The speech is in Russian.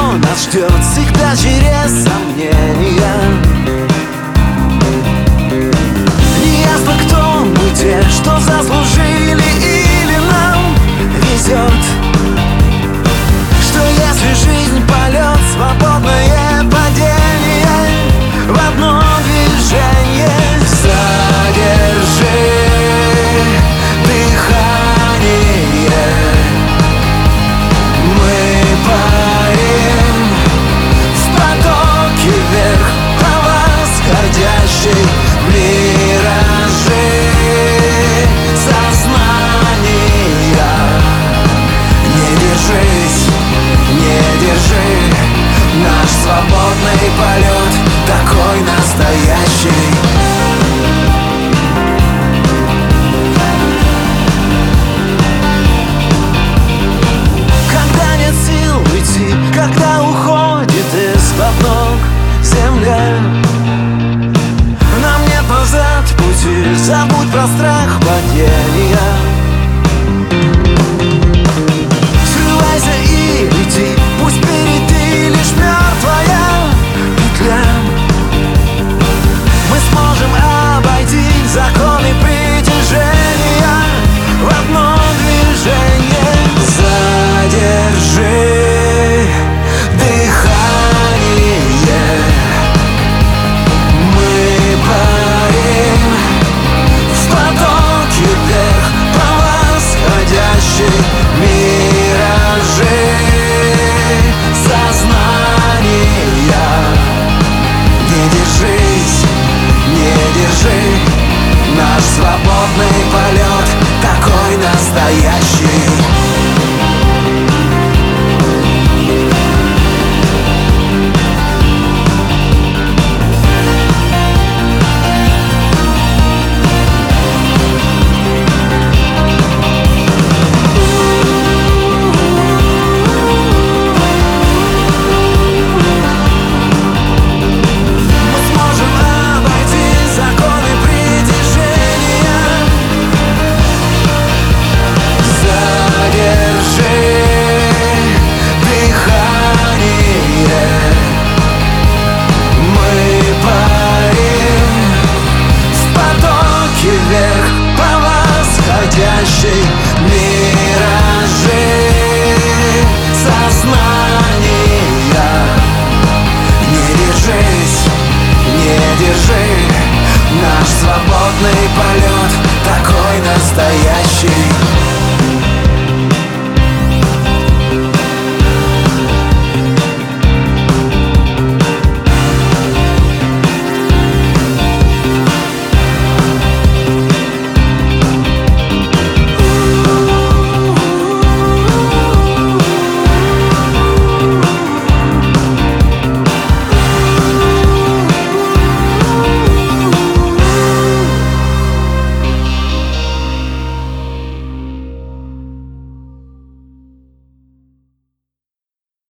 что нас ждет всегда через сомнения. Неясно, кто мы те, что заслужили, или нам везет, что если жизнь полет, свободное падение в одно движение. Задержи дыхание, мы парим в потоке вверх, по восходящей миражи сознания. Не держись, не держи наш свободный полет, такой настоящий.